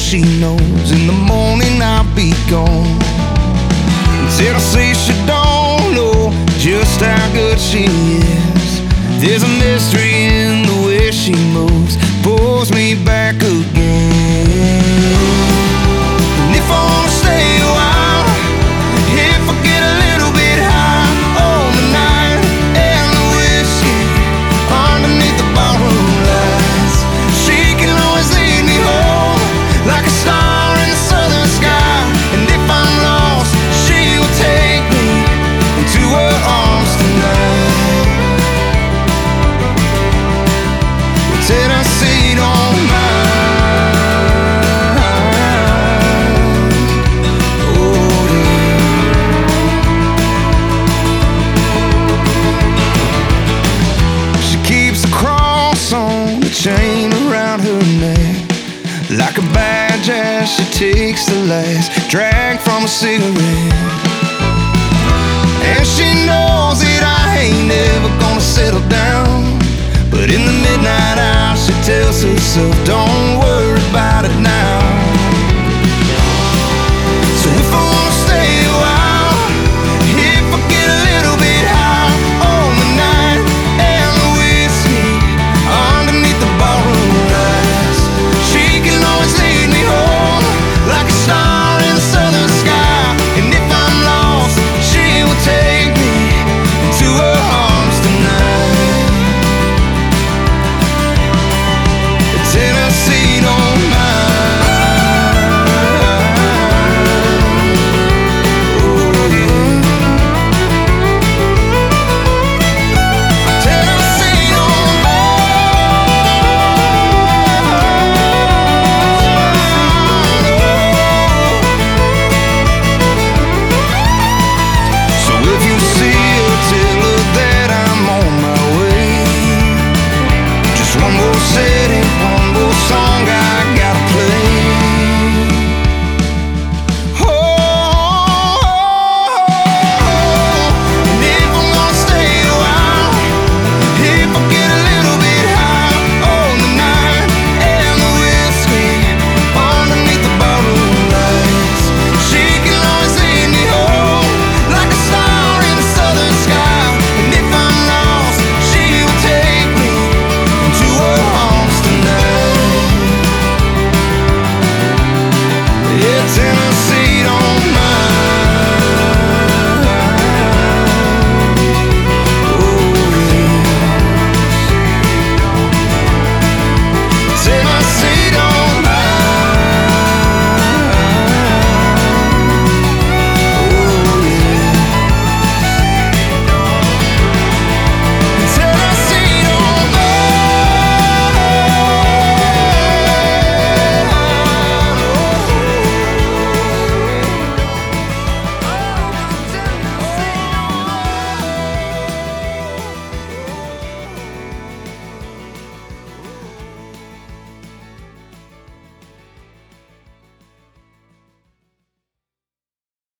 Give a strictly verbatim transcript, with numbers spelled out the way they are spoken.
she knows in the morning I'll be gone. Tennessee, say she don't know just how good she is. There's a mystery in the way she moves, pulls me back again. And if I wanna stay a while, if I get a little bit high on the night and the whiskey underneath the ballroom lights, she can always lead me home like a star in the southern sky. And if I'm lost, she will take me into her arms tonight. Tennessee don't mind. Oh, yeah. She keeps a cross on the chain around her neck, like a badge as she takes the last drag from a cigarette. And she knows that I ain't never gonna settle down, but in the midnight hour she tells herself, don't worry about